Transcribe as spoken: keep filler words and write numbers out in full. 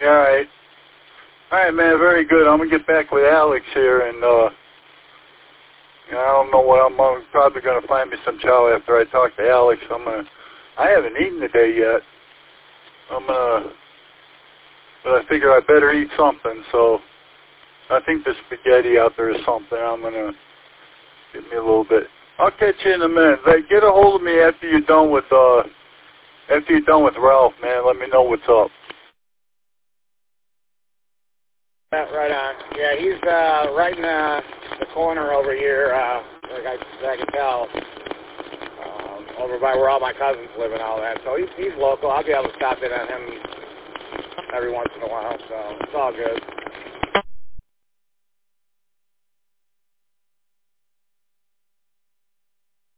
Yeah, all right. All right, man, very good. I'm going to get back with Alex here, and uh, you know, I don't know what I'm, I'm probably going to find me some chow after I talk to Alex. I'm going to, I haven't eaten today yet. I'm going to, but I figure I better eat something, so I think the spaghetti out there is something. I'm going to give me a little bit. I'll catch you in a minute. Like, get a hold of me after you're done with, uh, after you're done with Ralph, man. Let me know what's up. Yeah, right on. Yeah, he's uh, right in uh, the corner over here, uh, like I, I can tell, um, over by where all my cousins live and all that. So he's, he's local. I'll be able to stop in on him every once in a while, so it's all good.